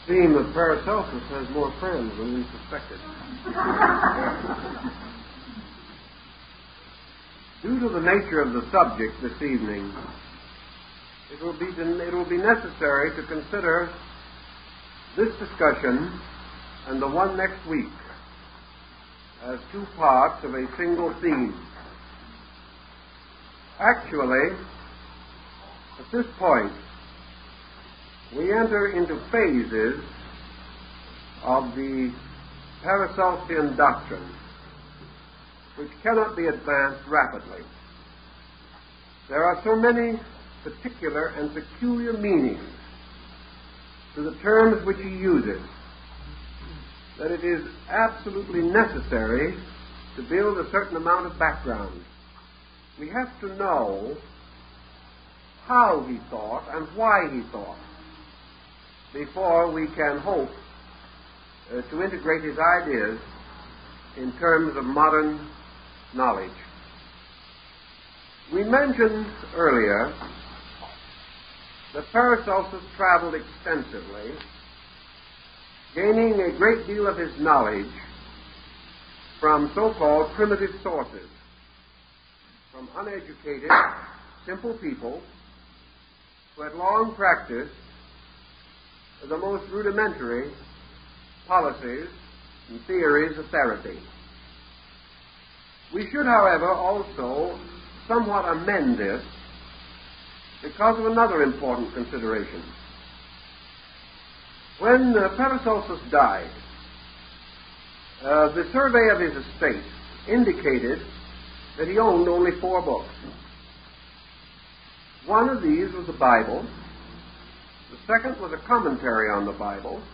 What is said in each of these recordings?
Seeing that Paracelsus has more friends than we suspected. Due to the nature of the subject this evening, it will be necessary to consider this discussion and the one next week as two parts of a single theme. Actually, at this point, we enter into phases of the Paracelsian doctrine which cannot be advanced rapidly. There are so many particular and peculiar meanings to the terms which he uses that it is absolutely necessary to build a certain amount of background. We have to know how he thought and why he thought before we can hope to integrate his ideas in terms of modern knowledge. We mentioned earlier that Paracelsus traveled extensively, gaining a great deal of his knowledge from so-called primitive sources, from uneducated, simple people who had long practiced the most rudimentary policies and theories of therapy. We should, however, also somewhat amend this because of another important consideration. When Paracelsus died, the survey of his estate indicated that he owned only 4 books. One of these was the Bible. The second was a commentary on the Bible.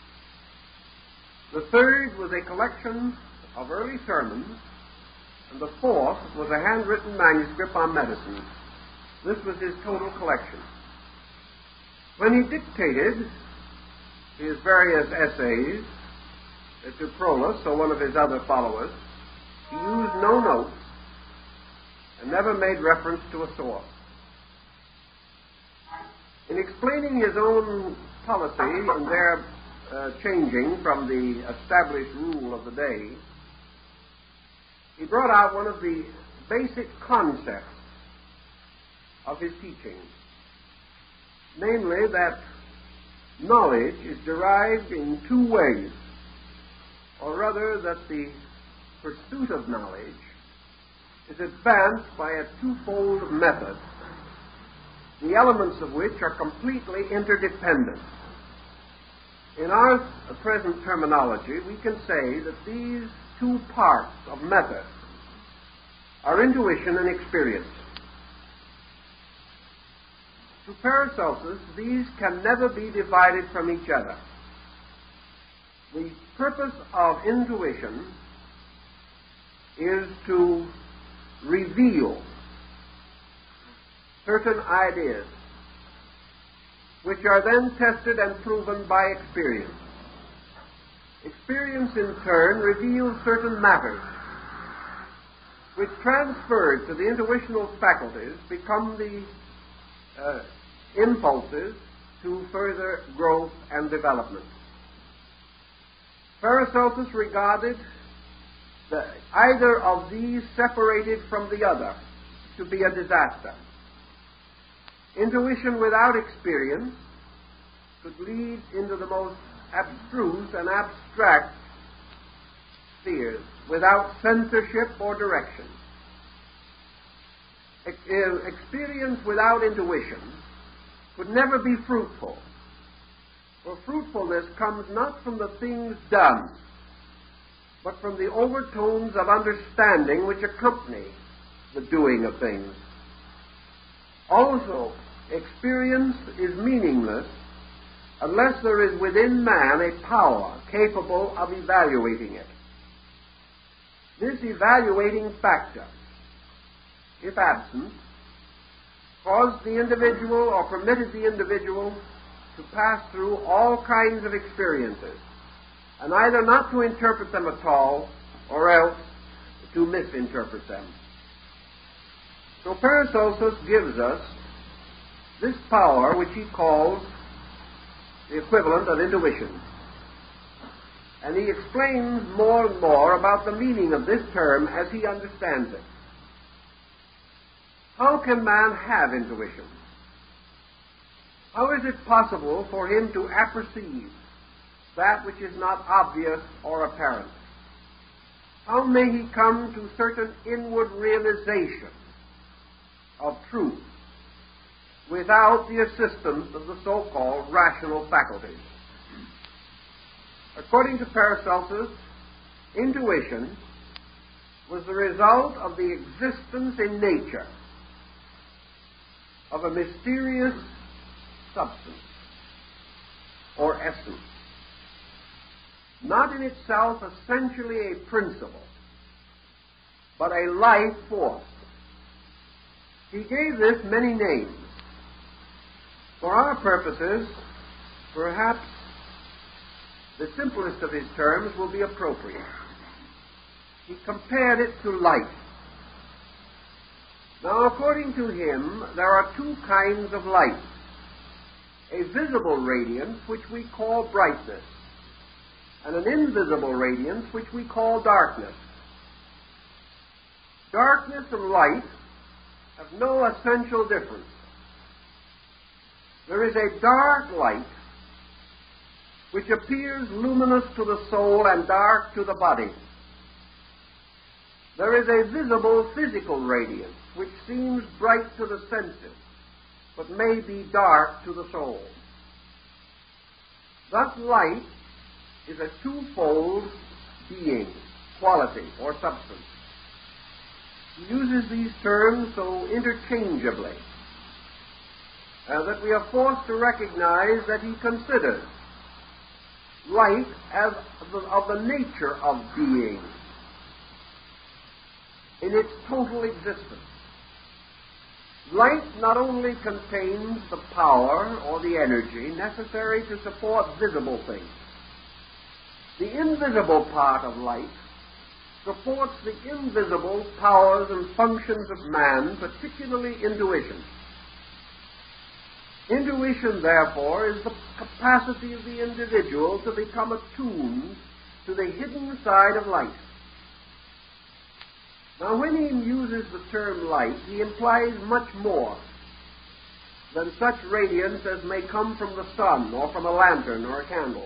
The third was a collection of early sermons. And the fourth was a handwritten manuscript on medicine. This was his total collection. When he dictated his various essays to Prolus, or one of his other followers, he used no notes and never made reference to a source. In explaining his own policy and their changing from the established rule of the day, he brought out one of the basic concepts of his teaching, namely that knowledge is derived in 2 ways, or rather that the pursuit of knowledge is advanced by a 2-fold method, the elements of which are completely interdependent. In our present terminology, we can say that these 2 parts of method are intuition and experience. To Paracelsus, these can never be divided from each other. The purpose of intuition is to reveal certain ideas, which are then tested and proven by experience. Experience, in turn, reveals certain matters, which, transferred to the intuitional faculties, become the impulses to further growth and development. Paracelsus regarded either of these separated from the other to be a disaster. Intuition without experience could lead into the most abstruse and abstract spheres without censorship or direction. Experience without intuition could never be fruitful, for fruitfulness comes not from the things done, but from the overtones of understanding which accompany the doing of things. Also, experience is meaningless unless there is within man a power capable of evaluating it. This evaluating factor, if absent, caused the individual or permitted the individual to pass through all kinds of experiences and either not to interpret them at all or else to misinterpret them. So Paracelsus gives us this power which he calls the equivalent of intuition. And he explains more and more about the meaning of this term as he understands it. How can man have intuition? How is it possible for him to apperceive that which is not obvious or apparent? How may he come to certain inward realization of truth without the assistance of the so-called rational faculties? According to Paracelsus, intuition was the result of the existence in nature of a mysterious substance or essence, not in itself essentially a principle, but a life force. He gave this many names. For our purposes, perhaps the simplest of his terms will be appropriate. He compared it to light. Now, according to him, there are two kinds of light: a visible radiance, which we call brightness, and an invisible radiance, which we call darkness. Darkness and light have no essential difference. There is a dark light which appears luminous to the soul and dark to the body. There is a visible physical radiance which seems bright to the senses, but may be dark to the soul. Thus light is a twofold being, quality, or substance. He uses these terms so interchangeably that we are forced to recognize that he considers light as of the nature of being in its total existence. Light not only contains the power or the energy necessary to support visible things. The invisible part of light supports the invisible powers and functions of man, particularly intuition. Intuition, therefore, is the capacity of the individual to become attuned to the hidden side of light. Now, when he uses the term light, he implies much more than such radiance as may come from the sun or from a lantern or a candle.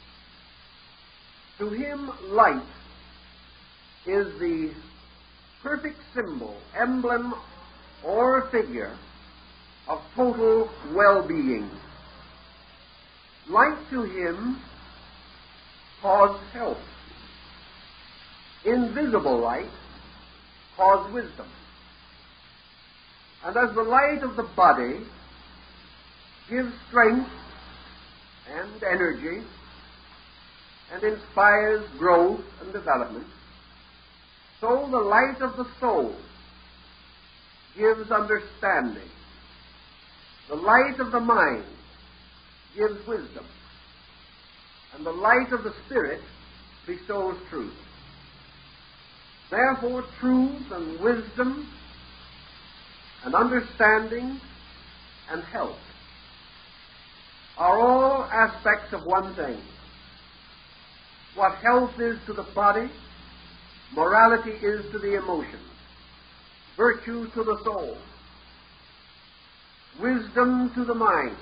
To him, light is the perfect symbol, emblem, or figure of total well-being. Light to him caused health. Invisible light caused wisdom. And as the light of the body gives strength and energy and inspires growth and development, so the light of the soul gives understanding. The light of the mind gives wisdom. And the light of the Spirit bestows truth. Therefore, truth and wisdom and understanding and health are all aspects of one thing. What health is to the body, morality is to the emotions, virtue to the soul, wisdom to the mind,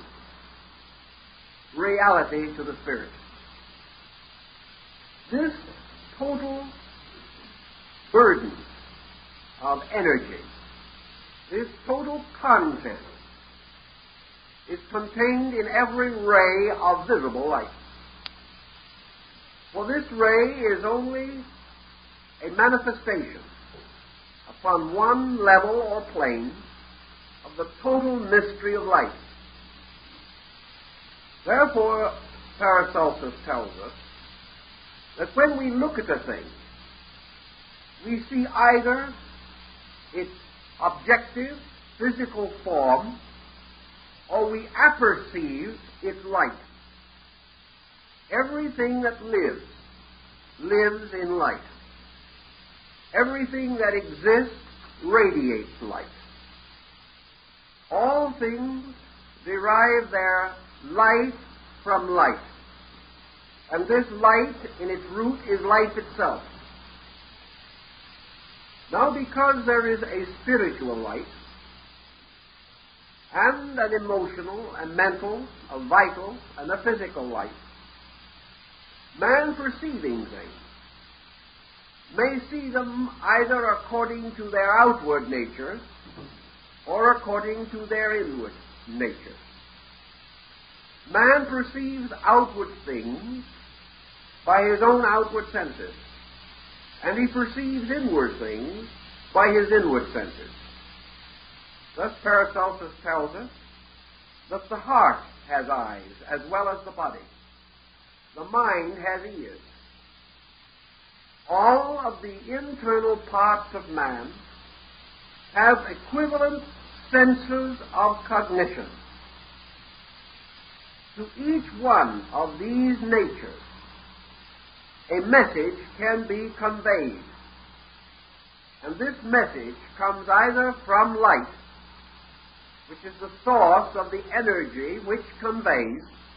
reality to the spirit. This total burden of energy, this total content, is contained in every ray of visible light. For this ray is only a manifestation upon one level or plane of the total mystery of life. Therefore, Paracelsus tells us that when we look at a thing, we see either its objective, physical form, or we apperceive its light. Everything that lives, lives in light. Everything that exists radiates light. All things derive their life from light. And this light, in its root, is life itself. Now, because there is a spiritual light, and an emotional, a mental, a vital, and a physical light, man perceiving things may see them either according to their outward nature or according to their inward nature. Man perceives outward things by his own outward senses, and he perceives inward things by his inward senses. Thus Paracelsus tells us that the heart has eyes as well as the body. The mind has ears. All of the internal parts of man have equivalent senses of cognition. To each one of these natures, a message can be conveyed. And this message comes either from light, which is the source of the energy which conveys,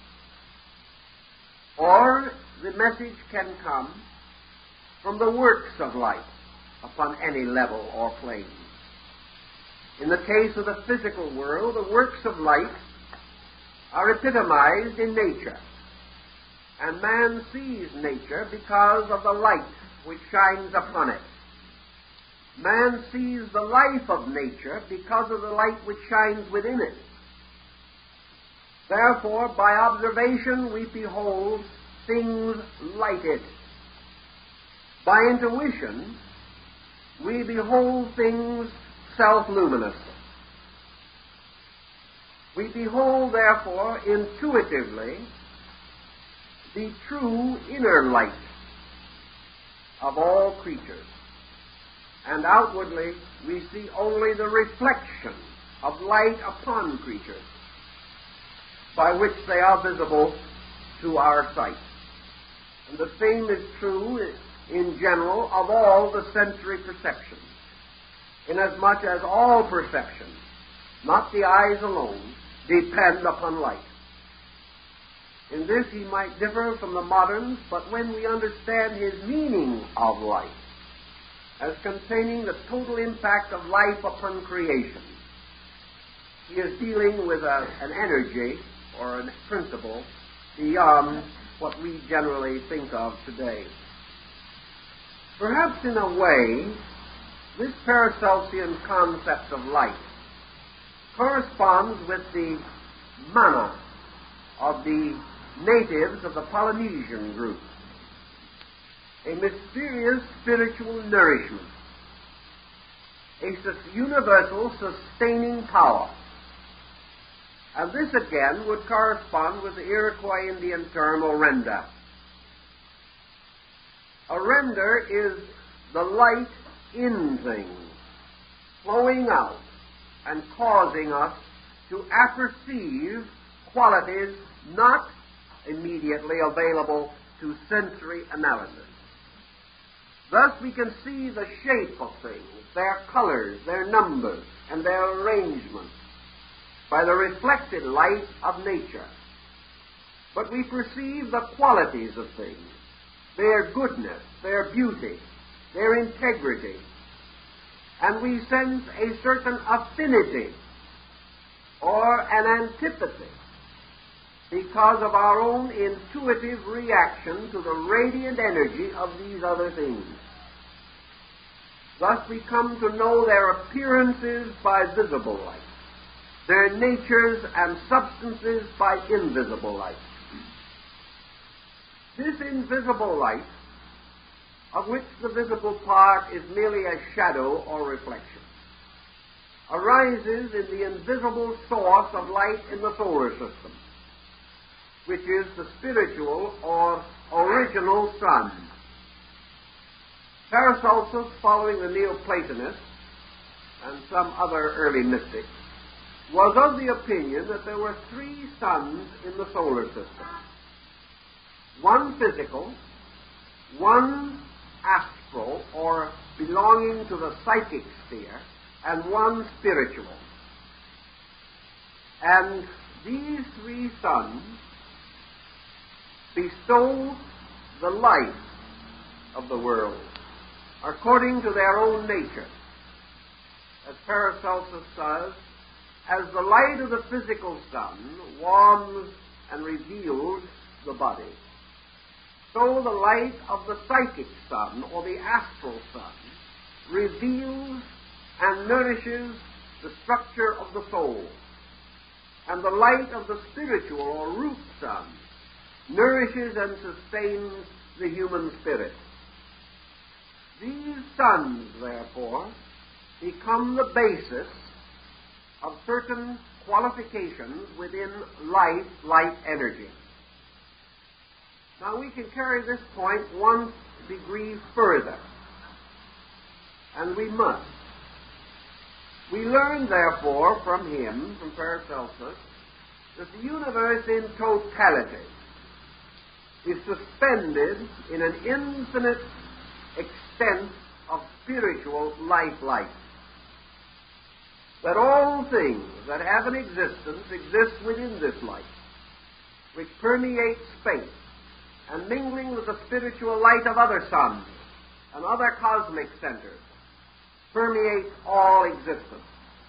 or the message can come from the works of light upon any level or plane. In the case of the physical world, the works of light are epitomized in nature, and man sees nature because of the light which shines upon it. Man sees the life of nature because of the light which shines within it. Therefore, by observation, we behold things lighted. By intuition, we behold things self-luminous. We behold, therefore, intuitively, the true inner light of all creatures. And outwardly, we see only the reflection of light upon creatures, by which they are visible to our sight. And the same is true in general of all the sensory perceptions, inasmuch as all perceptions, not the eyes alone, depend upon light. In this he might differ from the moderns, but when we understand his meaning of light as containing the total impact of life upon creation, he is dealing with an energy or a principle beyond what we generally think of today. Perhaps in a way, this Paracelsian concept of light corresponds with the mana of the natives of the Polynesian group, a mysterious spiritual nourishment, a universal sustaining power. And this again would correspond with the Iroquois Indian term orenda. Orenda is the light in things, flowing out and causing us to apperceive qualities not immediately available to sensory analysis. Thus we can see the shape of things, their colors, their numbers, and their arrangements by the reflected light of nature. But we perceive the qualities of things, their goodness, their beauty, their integrity, and we sense a certain affinity or an antipathy because of our own intuitive reaction to the radiant energy of these other things. Thus we come to know their appearances by visible light, their natures and substances by invisible light. This invisible light, of which the visible part is merely a shadow or reflection, arises in the invisible source of light in the solar system, which is the spiritual or original sun. Paracelsus, following the Neoplatonists and some other early mystics, was of the opinion that there were three suns in the solar system: one physical, one astral, or belonging to the psychic sphere, and one spiritual. And these three suns bestow the life of the world according to their own nature. As Paracelsus says, as the light of the physical sun warms and reveals the body, so the light of the psychic sun, or the astral sun, reveals and nourishes the structure of the soul. And the light of the spiritual, or root sun, nourishes and sustains the human spirit. These suns, therefore, become the basis of certain qualifications within light energy. Now we can carry this point one degree further, and we must. We learn, therefore, from him, from Paracelsus, that the universe in totality is suspended in an infinite extent of spiritual light. That all things that have an existence exist within this light, which permeates space, and mingling with the spiritual light of other suns and other cosmic centers, permeates all existence.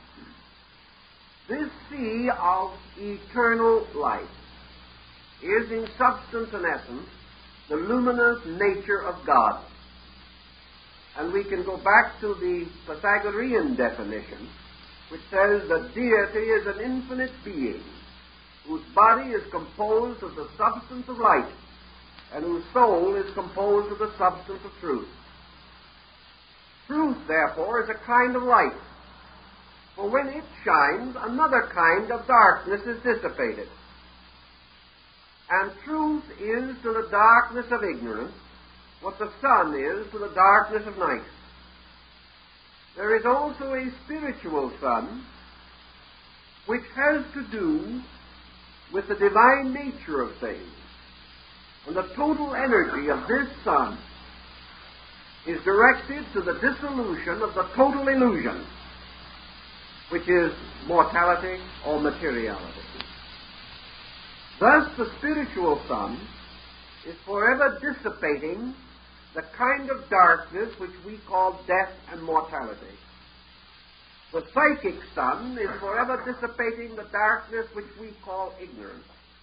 This sea of eternal light is in substance and essence the luminous nature of God. And we can go back to the Pythagorean definition, which says that deity is an infinite being whose body is composed of the substance of light and whose soul is composed of the substance of truth. Truth, therefore, is a kind of light, for when it shines, another kind of darkness is dissipated. And truth is to the darkness of ignorance what the sun is to the darkness of night. There is also a spiritual sun which has to do with the divine nature of things. And the total energy of this sun is directed to the dissolution of the total illusion, which is mortality or materiality. Thus, the spiritual sun is forever dissipating the kind of darkness which we call death and mortality. The psychic sun is forever dissipating the darkness which we call ignorance.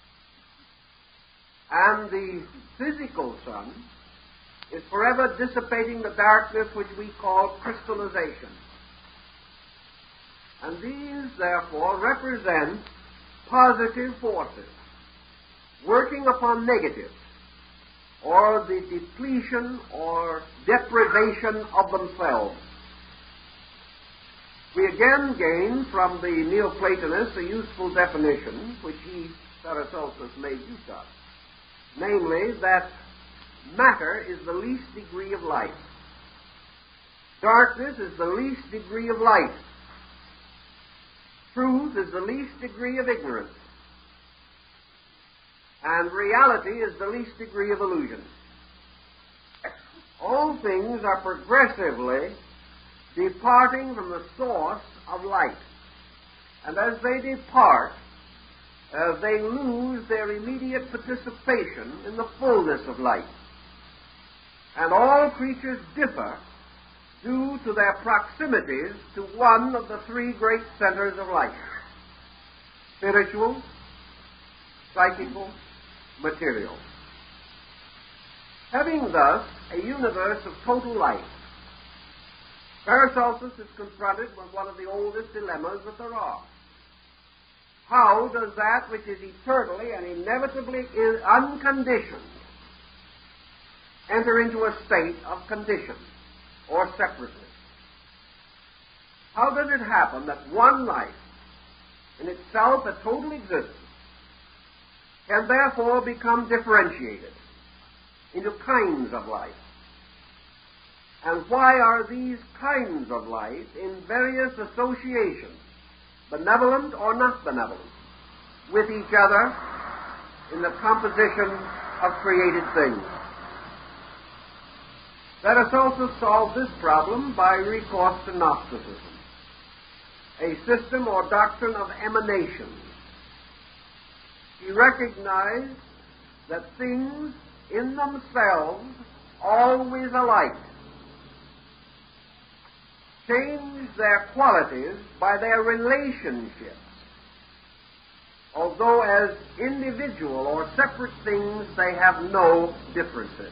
And the physical sun is forever dissipating the darkness which we call crystallization. And these, therefore, represent positive forces working upon negatives, or the depletion or deprivation of themselves. We again gain from the Neoplatonists a useful definition, which he, Paracelsus, made use of, namely that matter is the least degree of light. Darkness is the least degree of light. Truth is the least degree of ignorance. And reality is the least degree of illusion. All things are progressively departing from the source of light. And as they depart, they lose their immediate participation in the fullness of light. And all creatures differ due to their proximities to one of the three great centers of light: spiritual, psychical, material. Having thus a universe of total light, Paracelsus is confronted with one of the oldest dilemmas that there are. How does that which is eternally and inevitably unconditioned enter into a state of condition or separateness? How does it happen that one life, in itself a total existence, can therefore become differentiated into kinds of life? And why are these kinds of life in various associations, benevolent or not benevolent, with each other in the composition of created things? Paracelsus solved this problem by recourse to Gnosticism, a system or doctrine of emanations. He recognized that things in themselves, always alike, change their qualities by their relationships, although as individual or separate things they have no differences.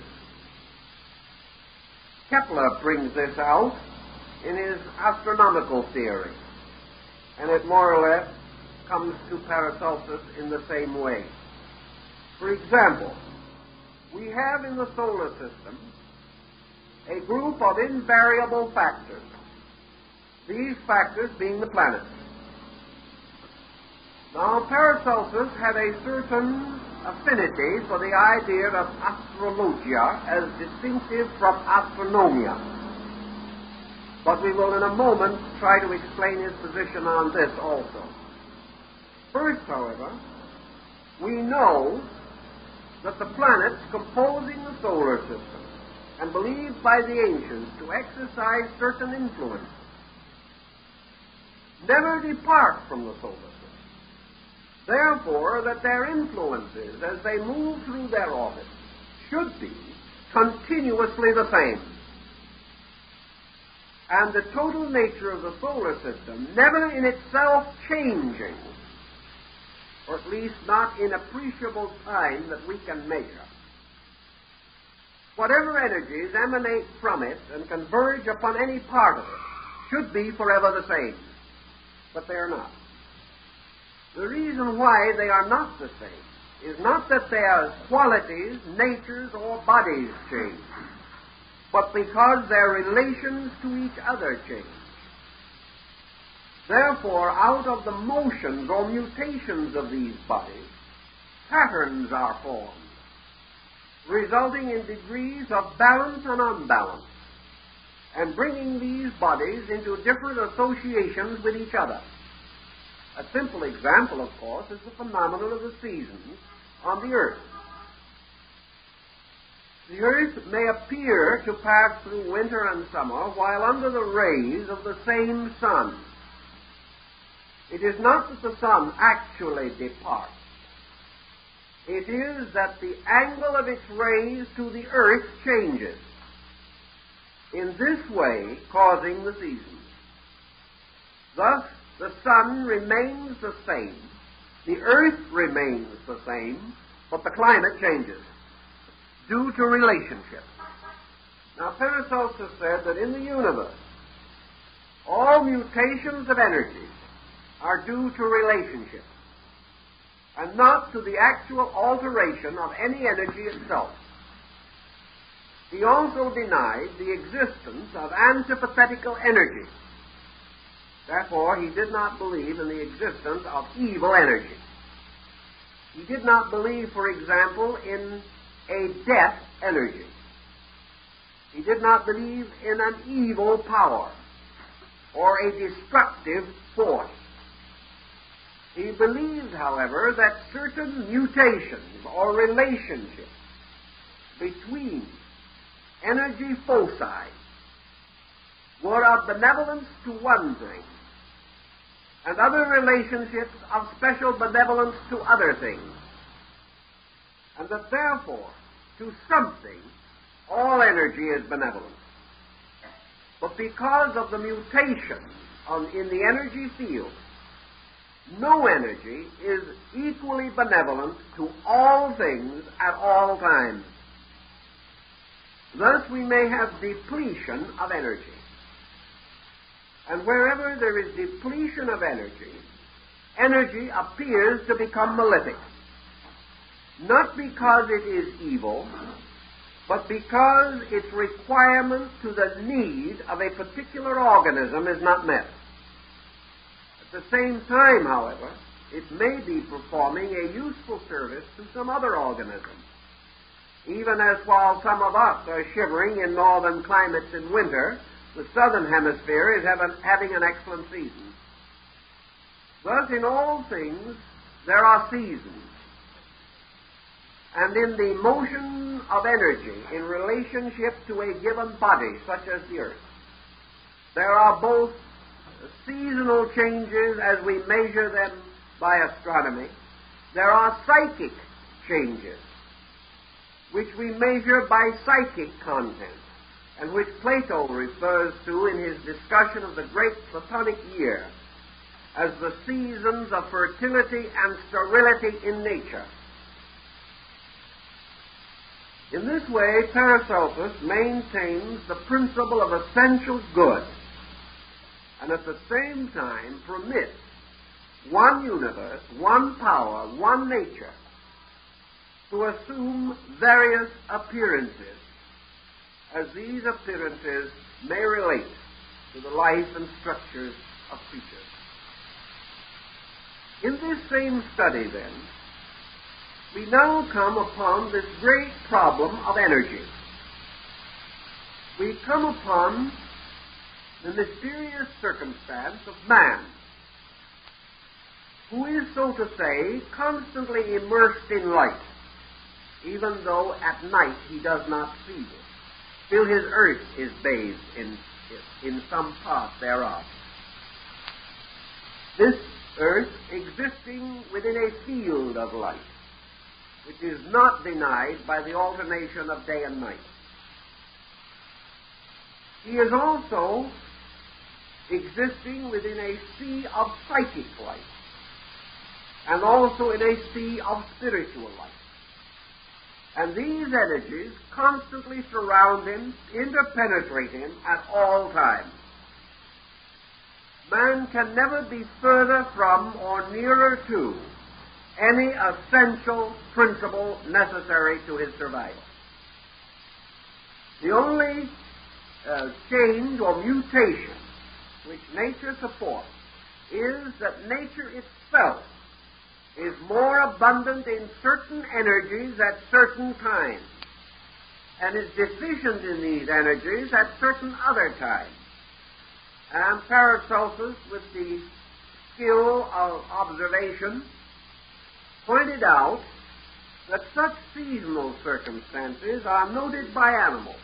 Kepler brings this out in his astronomical theory, and it more or less comes to Paracelsus in the same way. For example, we have in the solar system a group of invariable factors, these factors being the planets. Now, Paracelsus had a certain affinity for the idea of astrologia as distinctive from astronomia. But we will in a moment try to explain his position on this also. First, however, we know that the planets composing the solar system, and believed by the ancients to exercise certain influence, never depart from the solar system. Therefore, that their influences, as they move through their orbits, should be continuously the same. And the total nature of the solar system, never in itself changing, or at least not in appreciable time that we can measure. Whatever energies emanate from it and converge upon any part of it should be forever the same. But they are not. The reason why they are not the same is not that their qualities, natures, or bodies change, but because their relations to each other change. Therefore, out of the motions or mutations of these bodies, patterns are formed, resulting in degrees of balance and unbalance, and bringing these bodies into different associations with each other. A simple example, of course, is the phenomenon of the seasons on the earth. The earth may appear to pass through winter and summer while under the rays of the same sun. It is not that the sun actually departs. It is that the angle of its rays to the earth changes, in this way causing the seasons. Thus, the sun remains the same, the earth remains the same, but the climate changes due to relationship. Now, Paracelsus said that in the universe, all mutations of energy are due to relationship, and not to the actual alteration of any energy itself. He also denied the existence of antithetical energy. Therefore, he did not believe in the existence of evil energy. He did not believe, for example, in a death energy. He did not believe in an evil power or a destructive force. He believed, however, that certain mutations or relationships between energy foci were of benevolence to one thing, and other relationships of special benevolence to other things, and that therefore, to something, all energy is benevolent. But because of the mutation in the energy field, no energy is equally benevolent to all things at all times. Thus we may have depletion of energy. And wherever there is depletion of energy, energy appears to become malefic. Not because it is evil, but because its requirement to the need of a particular organism is not met. At the same time, however, it may be performing a useful service to some other organism, even as while some of us are shivering in northern climates in winter, the southern hemisphere is having an excellent season. Thus, in all things, there are seasons. And in the motion of energy in relationship to a given body, such as the earth, there are both seasonal changes as we measure them by astronomy. There are psychic changes which we measure by psychic content, and which Plato refers to in his discussion of the great Platonic year as the seasons of fertility and sterility in nature. In this way, Paracelsus maintains the principle of essential good, and at the same time permits one universe, one power, one nature to assume various appearances, as these appearances may relate to the life and structures of creatures. In this same study, then, we now come upon this great problem of energy. We come upon the mysterious circumstance of man, who is, so to say, constantly immersed in light, even though at night he does not see it. Still his earth is bathed in some part thereof. This earth existing within a field of light, which is not denied by the alternation of day and night. He is also existing within a sea of psychic light, and also in a sea of spiritual light. And these energies constantly surround him, interpenetrate him at all times. Man can never be further from or nearer to any essential principle necessary to his survival. The only change or mutation which nature supports is that nature itself is more abundant in certain energies at certain times, and is deficient in these energies at certain other times. And Paracelsus, with the skill of observation, pointed out that such seasonal circumstances are noted by animals.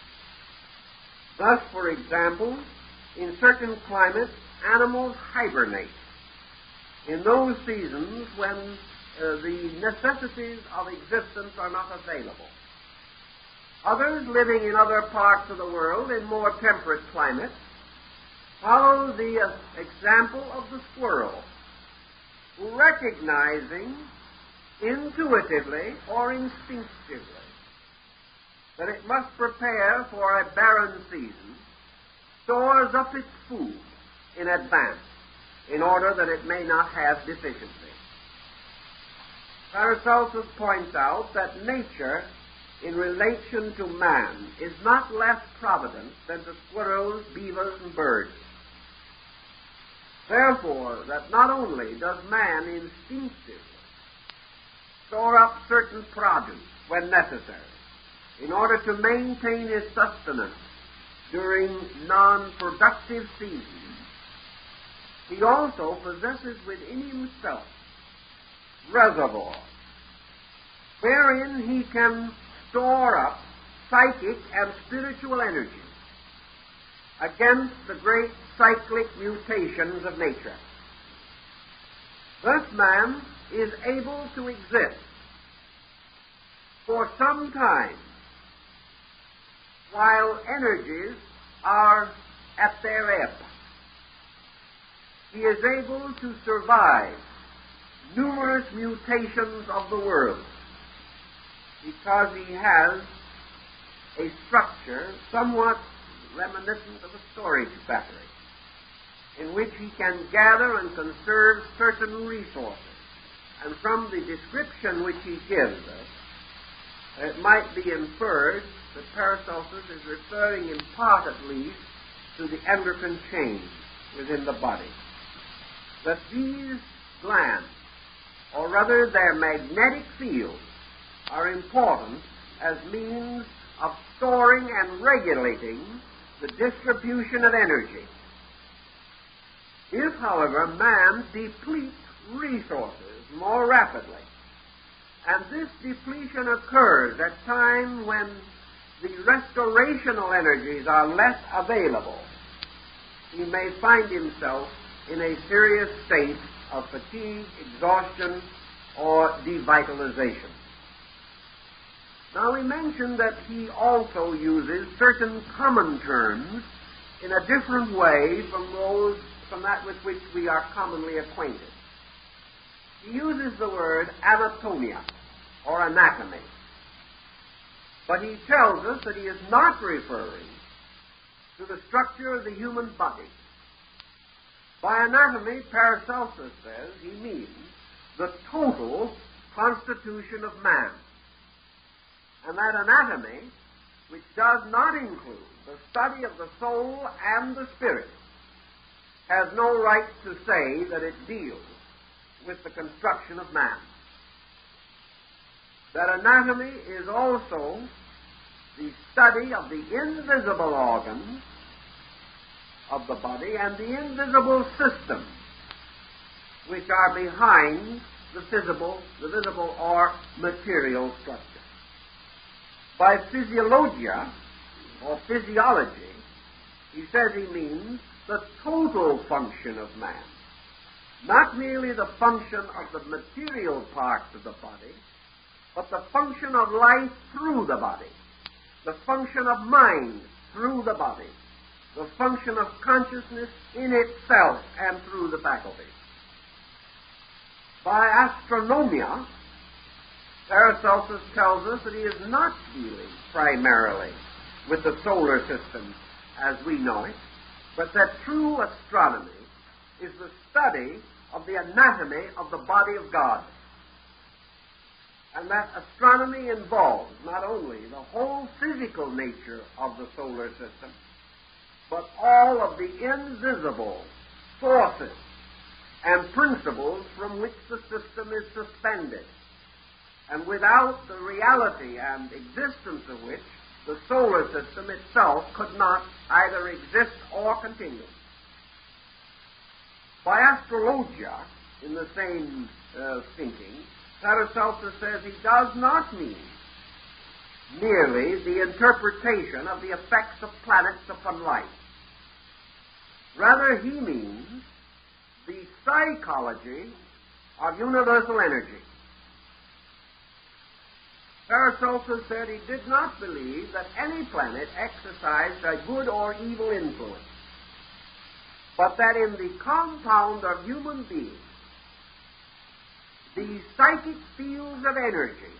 Thus, for example, in certain climates, animals hibernate in those seasons when the necessities of existence are not available. Others, living in other parts of the world in more temperate climates, follow the example of the squirrel, who, recognizing intuitively or instinctively that it must prepare for a barren season, stores up its food in advance in order that it may not have deficiency. Paracelsus points out that nature, in relation to man, is not less provident than to squirrels, beavers, and birds. Therefore, that not only does man instinctively store up certain produce when necessary in order to maintain his sustenance during non-productive seasons, he also possesses within himself reservoirs wherein he can store up psychic and spiritual energy against the great cyclic mutations of nature. Thus man is able to exist for some time while energies are at their ebb. He is able to survive numerous mutations of the world because he has a structure somewhat reminiscent of a storage battery in which he can gather and conserve certain resources. And from the description which he gives us, it might be inferred that Paracelsus is referring in part at least to the endocrine chain within the body. That these glands, or rather their magnetic fields, are important as means of storing and regulating the distribution of energy. If, however, man depletes resources more rapidly, and this depletion occurs at times when the restorational energies are less available, he may find himself in a serious state of fatigue, exhaustion, or devitalization. Now we mentioned that he also uses certain common terms in a different way from that with which we are commonly acquainted. He uses the word anatomia, or anatomy. But he tells us that he is not referring to the structure of the human body. By anatomy, Paracelsus says he means the total constitution of man. And that anatomy, which does not include the study of the soul and the spirit, has no right to say that it deals with the construction of man. That anatomy is also the study of the invisible organs of the body and the invisible systems which are behind the visible or material structure. By physiologia, or physiology, he says he means the total function of man. Not merely the function of the material parts of the body, but the function of life through the body, the function of mind through the body, the function of consciousness in itself and through the faculties. By astronomia, Paracelsus tells us that he is not dealing primarily with the solar system as we know it, but that true astronomy is the study of the anatomy of the body of God. And that astronomy involves not only the whole physical nature of the solar system, but all of the invisible forces and principles from which the system is suspended, and without the reality and existence of which the solar system itself could not either exist or continue. By astrologia, in the same thinking, Paracelsus says he does not mean merely the interpretation of the effects of planets upon life. Rather, he means the psychology of universal energy. Paracelsus said he did not believe that any planet exercised a good or evil influence, but that in the compound of human beings, the psychic fields of energy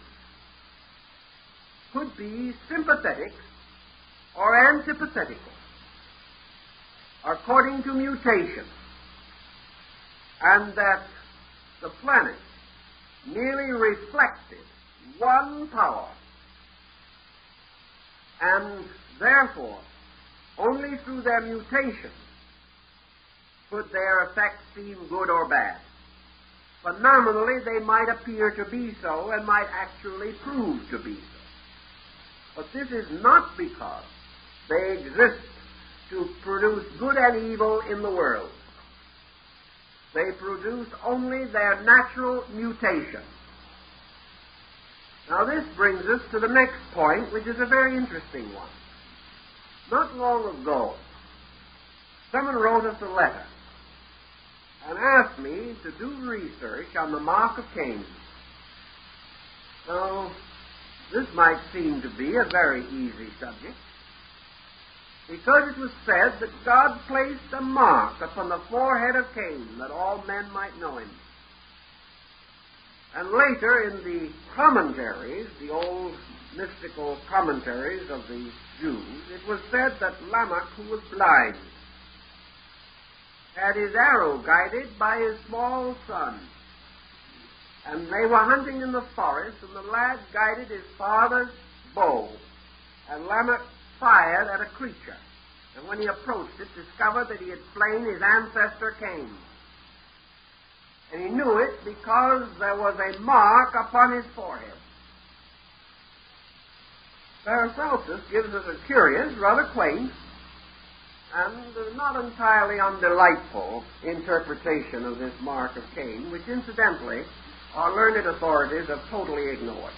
could be sympathetic or antipathical, according to mutation, and that the planets merely reflected one power, and therefore only through their mutation could their effects seem good or bad. Phenomenally, they might appear to be so and might actually prove to be so. But this is not because they exist to produce good and evil in the world. They produce only their natural mutation. Now this brings us to the next point, which is a very interesting one. Not long ago, someone wrote us a letter and asked me to do research on the mark of Cain. Now, this might seem to be a very easy subject, because it was said that God placed a mark upon the forehead of Cain, that all men might know him. And later in the commentaries, the old mystical commentaries of the Jews, it was said that Lamech, who was blind, had his arrow guided by his small son. And they were hunting in the forest, and the lad guided his father's bow, and Lamech fired at a creature, and when he approached it, discovered that he had slain his ancestor Cain. And he knew it because there was a mark upon his forehead. Paracelsus gives us a curious, rather quaint, and not entirely undelightful interpretation of this mark of Cain, which incidentally our learned authorities have totally ignored.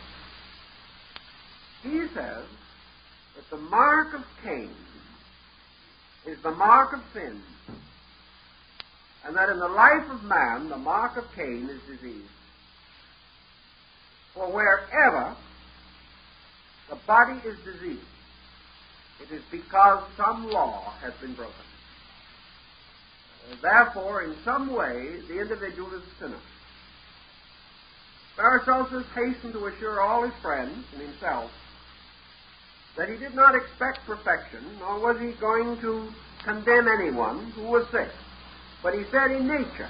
He says that the mark of Cain is the mark of sin, and that in the life of man the mark of Cain is disease. For wherever the body is diseased, it is because some law has been broken. Therefore, in some way, the individual is a sinner. Paracelsus hastened to assure all his friends and himself that he did not expect perfection, nor was he going to condemn anyone who was sick. But he said in nature,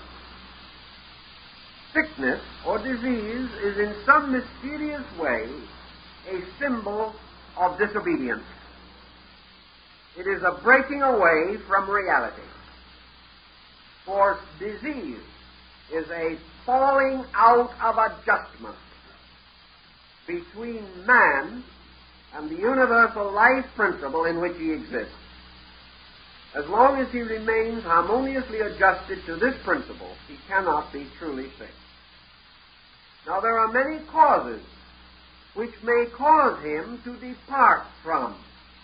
sickness or disease is in some mysterious way a symbol of disobedience. It is a breaking away from reality. For disease is a falling out of adjustment between man and the universal life principle in which he exists. As long as he remains harmoniously adjusted to this principle, he cannot be truly sick. Now, there are many causes which may cause him to depart from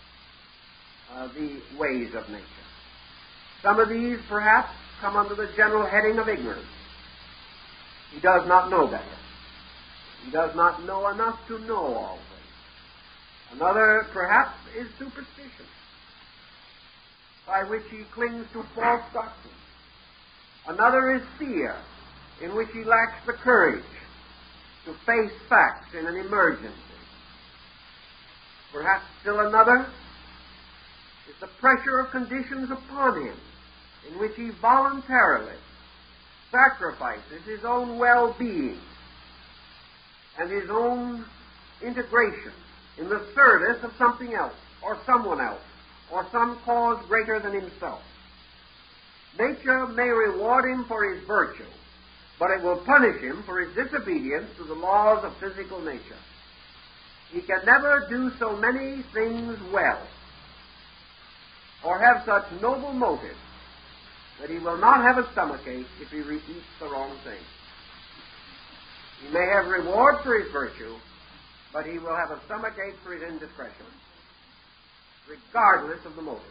the ways of nature. Some of these, perhaps, come under the general heading of ignorance. He does not know better. He does not know enough to know all things. Another, perhaps, is superstition, by which he clings to false doctrine. Another is fear, in which he lacks the courage to face facts in an emergency. Perhaps still another is the pressure of conditions upon him, in which he voluntarily sacrifices his own well-being and his own integration in the service of something else, or someone else, or some cause greater than himself. Nature may reward him for his virtue, but it will punish him for his disobedience to the laws of physical nature. He can never do so many things well, or have such noble motives, that he will not have a stomachache if he eats the wrong thing. He may have reward for his virtue, but he will have a stomachache for his indiscretion, regardless of the motive.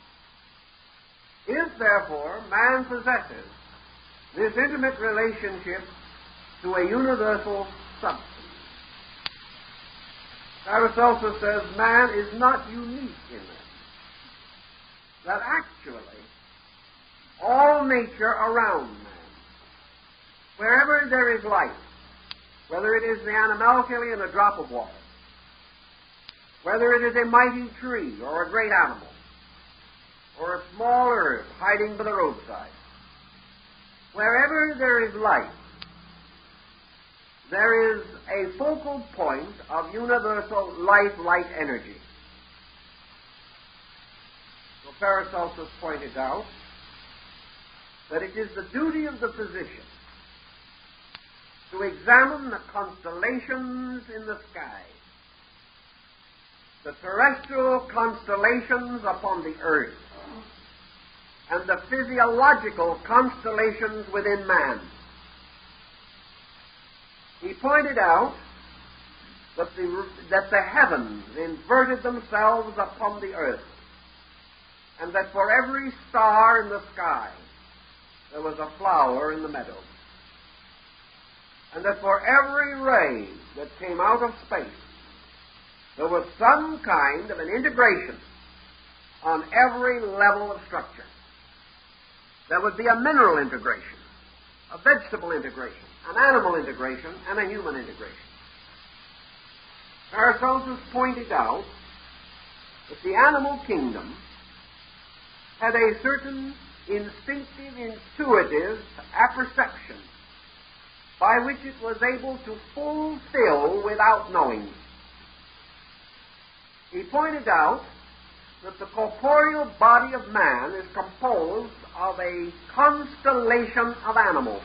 If, therefore, man possesses this intimate relationship to a universal substance, Paracelsus says man is not unique in this. That actually, all nature around man, wherever there is life, whether it is the animalcule in a drop of water, whether it is a mighty tree or a great animal, or a small herb hiding by the roadside, wherever there is life, there is a focal point of universal life-light energy. So Paracelsus pointed out that it is the duty of the physician to examine the constellations in the sky, the terrestrial constellations upon the earth, and the physiological constellations within man. He pointed out that the heavens inverted themselves upon the earth, and that for every star in the sky there was a flower in the meadow, and that for every ray that came out of space there was some kind of an integration on every level of structure. There would be a mineral integration, a vegetable integration, an animal integration, and a human integration. Paracelsus pointed out that the animal kingdom had a certain instinctive, intuitive apperception by which it was able to fulfill without knowing. He pointed out that the corporeal body of man is composed of a constellation of animals.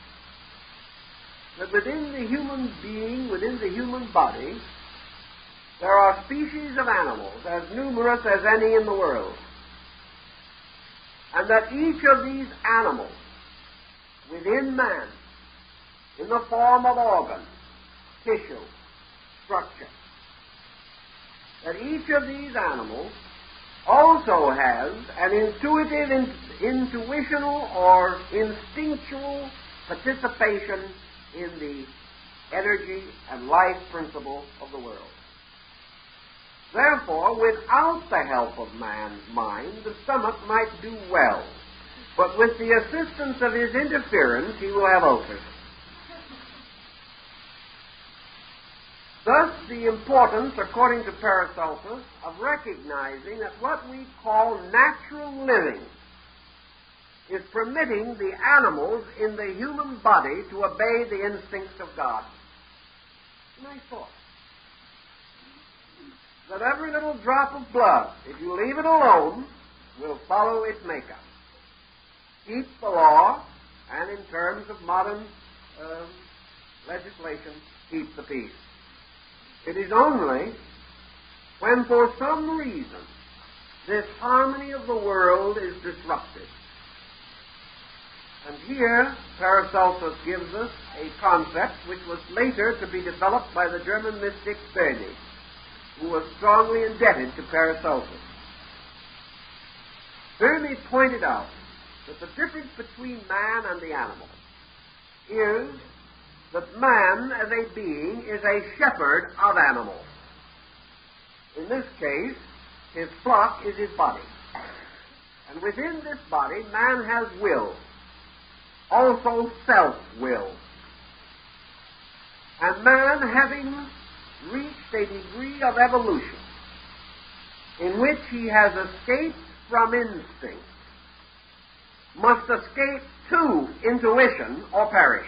That within the human being, within the human body, there are species of animals as numerous as any in the world. And that each of these animals within man, in the form of organ, tissue, structure, that each of these animals also has an intuitive, intuitional, or instinctual participation in the energy and life principle of the world. Therefore, without the help of man's mind, the stomach might do well. But with the assistance of his interference, he will have ulcers. Thus, the importance, according to Paracelsus, of recognizing that what we call natural living is permitting the animals in the human body to obey the instincts of God. Nice thought. That every little drop of blood, if you leave it alone, will follow its makeup. Keep the law, and in terms of modern legislation, keep the peace. It is only when for some reason this harmony of the world is disrupted. And here Paracelsus gives us a concept which was later to be developed by the German mystic Berney, who was strongly indebted to Paracelsus. Berney pointed out that the difference between man and the animal is that man as a being is a shepherd of animals. In this case, his flock is his body. And within this body, man has will, also self-will. And man, having reached a degree of evolution in which he has escaped from instinct, must escape to intuition or perish.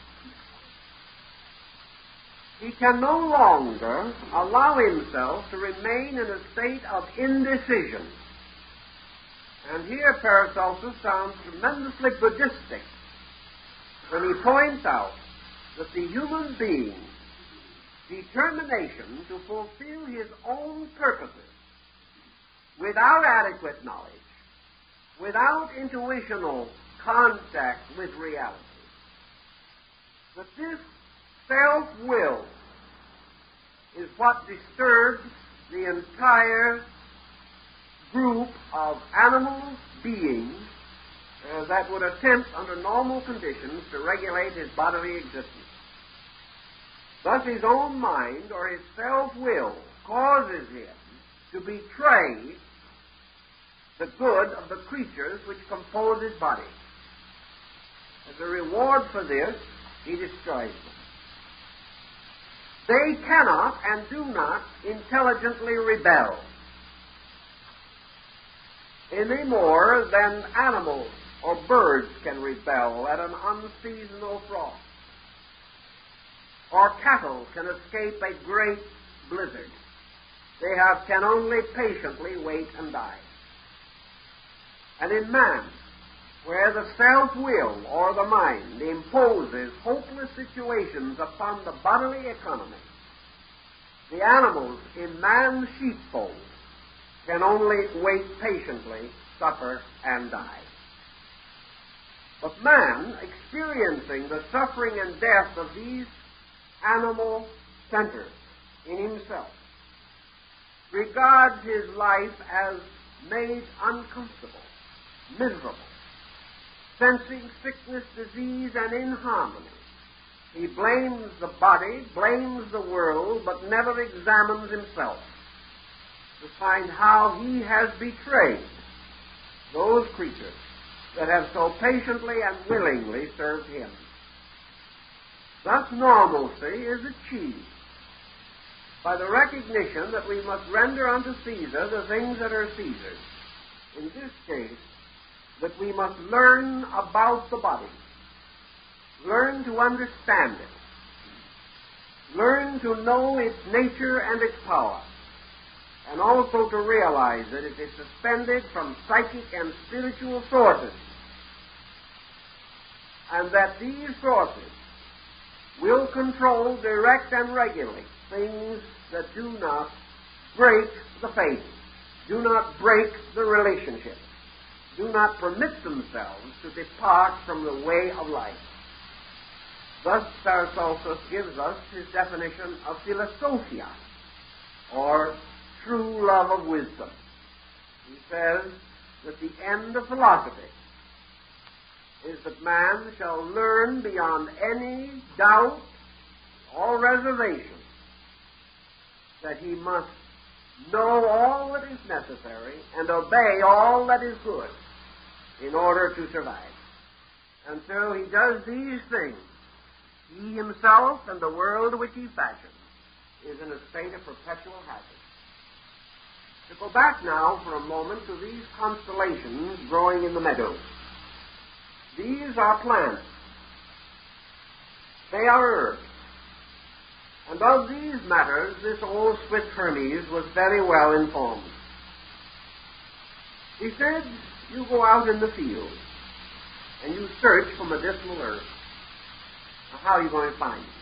He can no longer allow himself to remain in a state of indecision. And here Paracelsus sounds tremendously Buddhistic when he points out that the human being's determination to fulfill his own purposes without adequate knowledge, without intuitional contact with reality, that this self-will is what disturbs the entire group of animal beings that would attempt under normal conditions to regulate his bodily existence. Thus his own mind or his self-will causes him to betray the good of the creatures which compose his body. As a reward for this, he destroys them. They cannot and do not intelligently rebel any more than animals or birds can rebel at an unseasonal frost, or cattle can escape a great blizzard. They can only patiently wait and die. And in man, where the self-will or the mind imposes hopeless situations upon the bodily economy, the animals in man's sheepfold can only wait patiently, suffer, and die. But man, experiencing the suffering and death of these animal centers in himself, regards his life as made uncomfortable, miserable, sensing sickness, disease, and inharmony. He blames the body, blames the world, but never examines himself to find how he has betrayed those creatures that have so patiently and willingly served him. Thus normalcy is achieved by the recognition that we must render unto Caesar the things that are Caesar's. In this case, that we must learn about the body, learn to understand it, learn to know its nature and its power, and also to realize that it is suspended from psychic and spiritual sources, and that these sources will control, direct, and regulate things that do not break the faith, do not break the relationship, do not permit themselves to depart from the way of life. Thus Paracelsus gives us his definition of philosophia, or true love of wisdom. He says that the end of philosophy is that man shall learn beyond any doubt or reservation that he must know all that is necessary, and obey all that is good in order to survive. Until he does these things, he himself and the world which he fashions is in a state of perpetual hazard. To go back now for a moment to these constellations growing in the meadows. These are plants. They are herbs. And of these matters, this old Swiss Hermes was very well informed. He said, you go out in the field and you search for medicinal herbs. Now, how are you going to find them?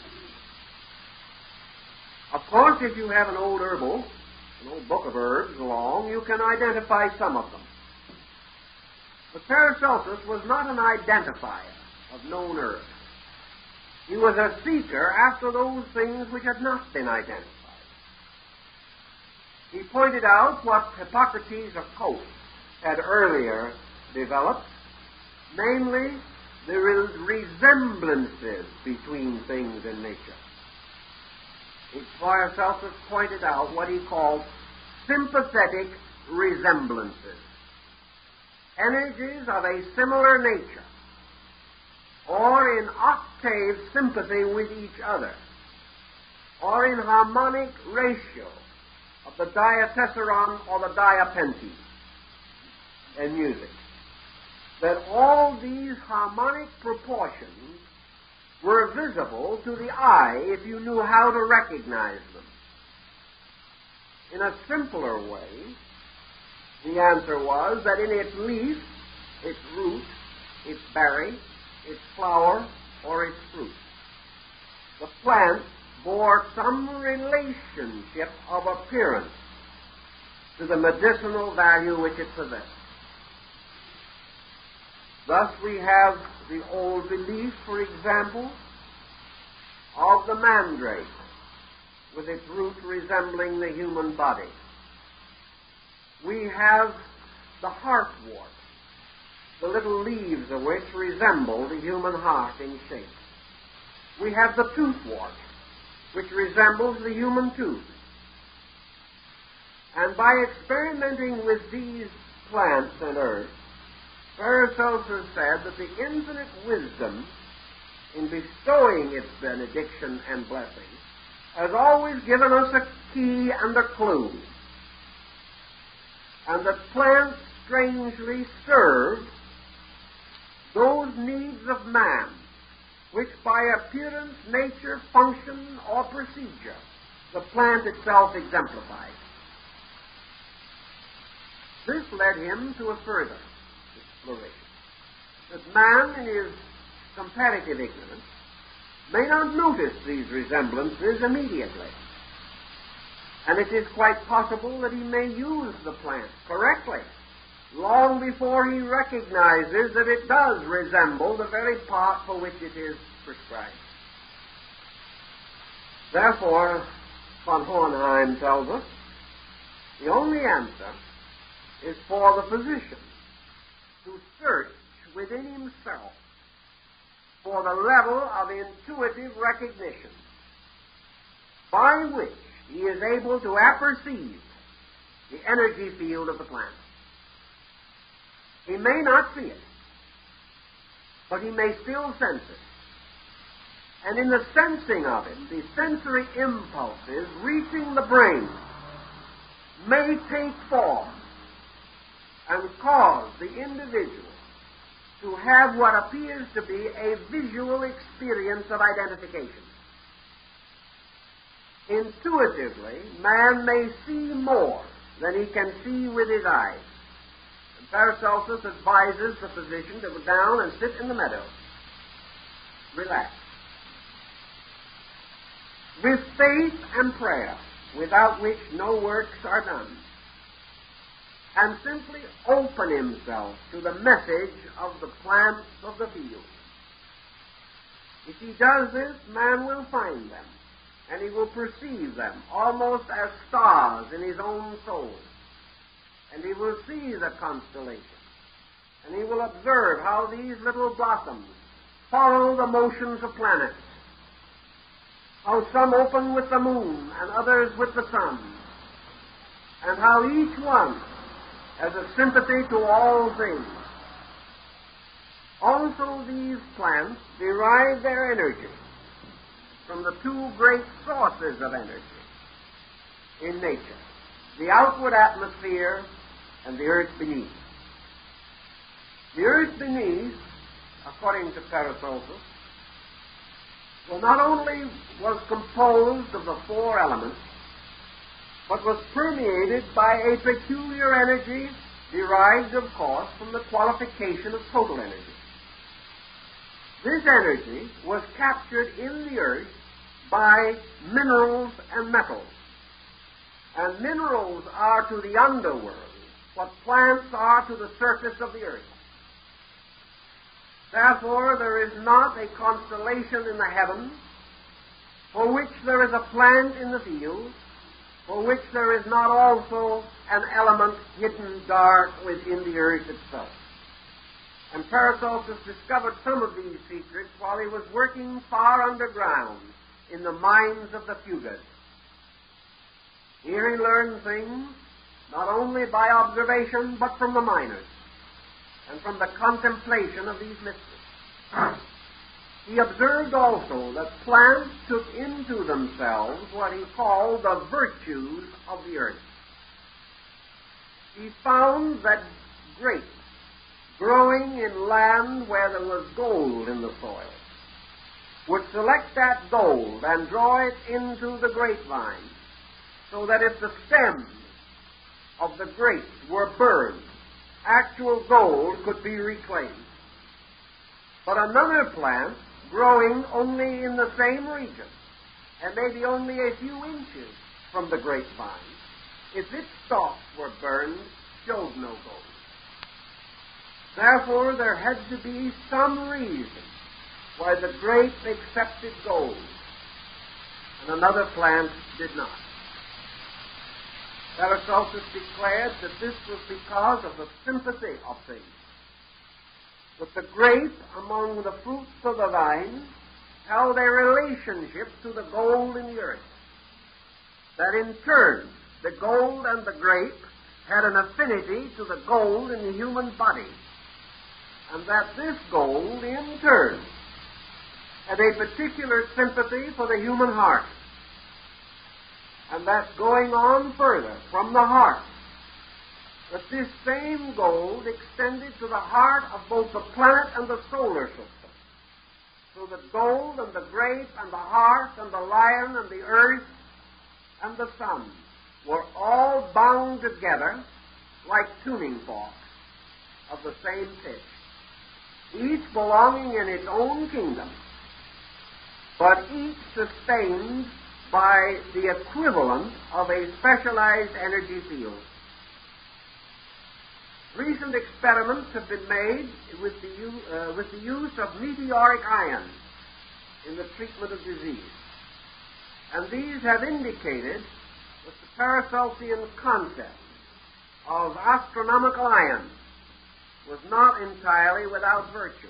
Of course, if you have an old herbal, an old book of herbs along, you can identify some of them. But Paracelsus was not an identifier of known herbs. He was a seeker after those things which had not been identified. He pointed out what Hippocrates of Kos had earlier developed, namely the resemblances between things in nature. Paracelsus pointed out what he called sympathetic resemblances, energies of a similar nature, or in octave sympathy with each other, or in harmonic ratio of the diatessaron or the diapente in music, that all these harmonic proportions were visible to the eye if you knew how to recognize them. In a simpler way, the answer was that in its leaf, its root, its berry, its flower, or its fruit, the plant bore some relationship of appearance to the medicinal value which it possessed. Thus we have the old belief, for example, of the mandrake, with its root resembling the human body. We have the heartwort, the little leaves of which resemble the human heart in shape. We have the toothwort, which resembles the human tooth. And by experimenting with these plants and herbs, Paracelsus said that the infinite wisdom in bestowing its benediction and blessing has always given us a key and a clue, and that plants strangely serve those needs of man which by appearance, nature, function, or procedure the plant itself exemplifies. This led him to a further exploration, that man in his comparative ignorance may not notice these resemblances immediately, and it is quite possible that he may use the plant correctly long before he recognizes that it does resemble the very part for which it is prescribed. Therefore, von Hohenheim tells us, the only answer is for the physician to search within himself for the level of intuitive recognition by which he is able to apperceive the energy field of the plant. He may not see it, but he may still sense it. And in the sensing of it, the sensory impulses reaching the brain may take form and cause the individual to have what appears to be a visual experience of identification. Intuitively, man may see more than he can see with his eyes. And Paracelsus advises the physician to go down and sit in the meadow. Relax. With faith and prayer, without which no works are done, and simply open himself to the message of the plants of the field. If he does this, man will find them, and he will perceive them almost as stars in his own soul. And he will see the constellations, and he will observe how these little blossoms follow the motions of planets, how some open with the moon and others with the sun, and how each one has a sympathy to all things. Also, these plants derive their energy from the two great sources of energy in nature, the outward atmosphere and the earth beneath. The earth beneath, according to Paracelsus, not only was composed of the four elements, but was permeated by a peculiar energy derived, of course, from the qualification of total energy. This energy was captured in the earth by minerals and metals. And minerals are to the underworld what plants are to the surface of the earth. Therefore, there is not a constellation in the heavens for which there is a plant in the field, for which there is not also an element hidden dark within the earth itself. And Paracelsus discovered some of these secrets while he was working far underground in the mines of the Fugaes. Here he learned things not only by observation, but from the miners, and from the contemplation of these mysteries. He observed also that plants took into themselves what he called the virtues of the earth. He found that grapes growing in land where there was gold in the soil would select that gold and draw it into the grapevine, so that if the stems of the grapes were burned, actual gold could be reclaimed. But another plant, growing only in the same region, and maybe only a few inches from the grapevine, if its stalks were burned, showed no gold. Therefore, there had to be some reason why the grape accepted gold, and another plant did not. Paracelsus declared that this was because of the sympathy of things. That the grape among the fruits of the vine held a relationship to the gold in the earth. That in turn, the gold and the grape had an affinity to the gold in the human body. And that this gold, in turn, had a particular sympathy for the human heart. And that going on further from the heart, that this same gold extended to the heart of both the planet and the solar system. So the gold and the grape and the heart and the lion and the earth and the sun were all bound together like tuning forks of the same pitch, each belonging in its own kingdom, but each sustained by the equivalent of a specialized energy field. Recent experiments have been made with the use of meteoric ions in the treatment of disease. And these have indicated that the Paracelsian concept of astronomical ions was not entirely without virtue.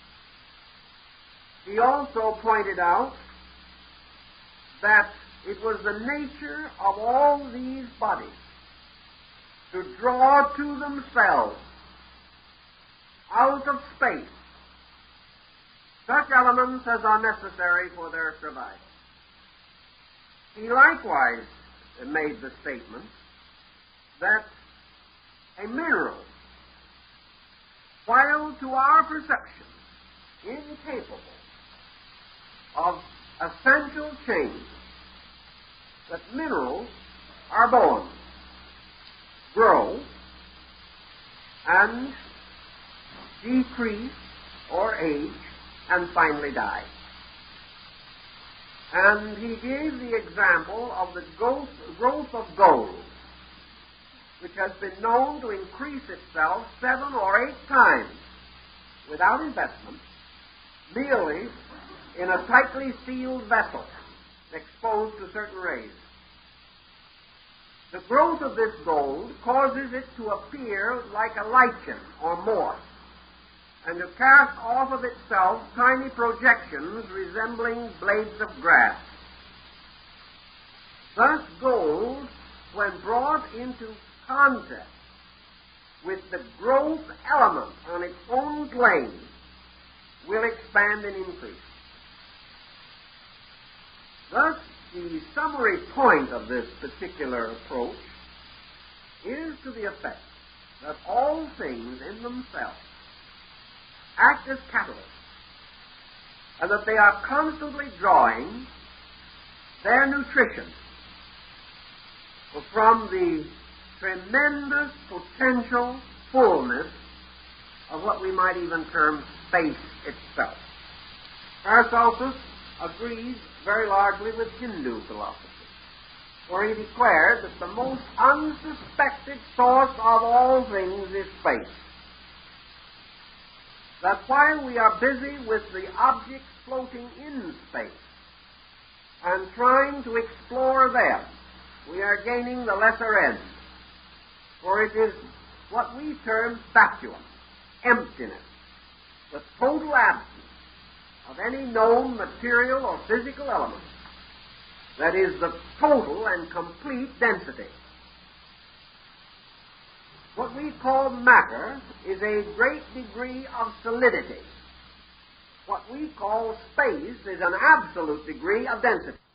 He also pointed out that it was the nature of all these bodies to draw to themselves out of space such elements as are necessary for their survival. He likewise made the statement that a mineral, while to our perception incapable of essential change, that minerals are born, grow, and decrease or age, and finally die. And he gave the example of the growth of gold, which has been known to increase itself 7 or 8 times without investment, merely in a tightly sealed vessel exposed to certain rays. The growth of this gold causes it to appear like a lichen or moss, and to cast off of itself tiny projections resembling blades of grass. Thus gold when brought into contact with the gross element on its own plane, will expand and increase. Thus, the summary point of this particular approach is to the effect that all things in themselves act as catalysts, and that they are constantly drawing their nutrition from the tremendous potential fullness of what we might even term space itself. Paracelsus agrees very largely with Hindu philosophy, where he declared that the most unsuspected source of all things is space. That while we are busy with the objects floating in space and trying to explore them, we are gaining the lesser end, for it is what we term vacuum, emptiness, the total absence of any known material or physical element that is the total and complete density. What we call matter is a great degree of solidity. What we call space is an absolute degree of density.